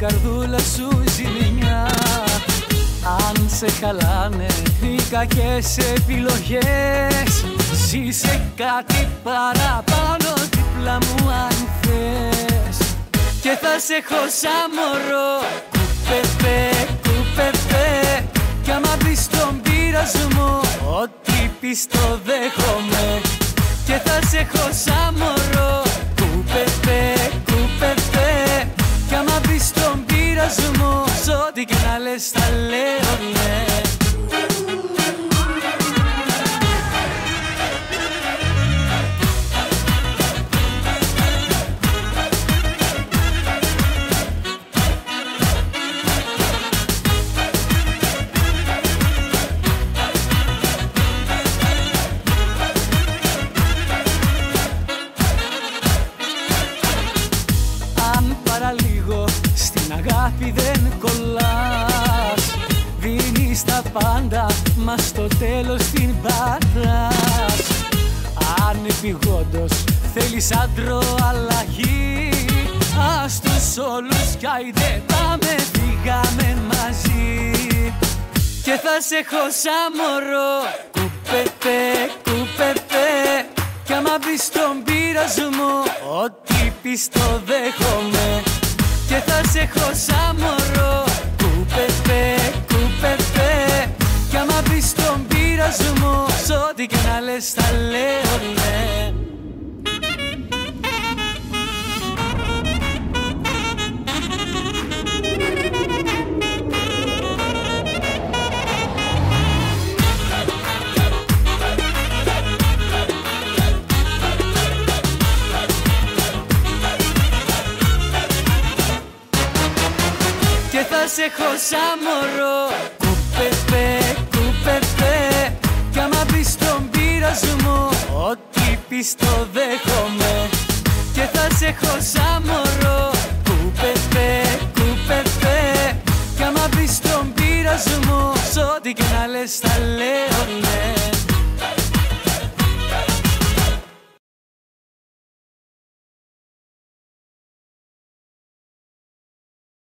καρδούλα σου ζημιά. Αν σε χαλάνε οι κακές επιλογές, ζήσε κάτι παραπάνω δίπλα μου αν θες. Και θα σε έχω σαν μωρό, κουπεπέ, κουπεπέ. Κι άμα πεις τον πειρασμό, ό,τι πεις το δέχομαι. Και θα σε έχω σαν μωρό, κουπεπέ, κουπεπέ. Κι άμα πεις τον πειρασμό, σ' ό,τι και να λες θα λέω ναι. Αγάπη δεν κολλάς, δίνεις τα πάντα, μα στο τέλος την πατάς. Αν επειγόντως θέλεις άντρο αλλαγή, ας τους όλους κι άιντε πάμε, φύγαμε μαζί. Και θα σε έχω σαν μωρό, κουπεπέ, κουπεπέ. Κι άμα πεις τον πειρασμό, ό,τι πεις το δέχομαι. Και θα σε έχω σαν μωρό, κουπεπέ, κουπεπέ. Κι άμα πεις τον πειρασμό, σ' ό,τι και να λες θα λέω ναι. Και θα σε έχω σαν μωρό, κουπεπέ, κουπεπέ. Κι άμα πεις τον πειρασμό, ό,τι πεις το δέχομαι. Και θα σε έχω σαν μωρό, κουπεπέ, κουπεπέ. Κι άμα πεις τον πειρασμό, σ' ό,τι και να λες θα λέω ναι.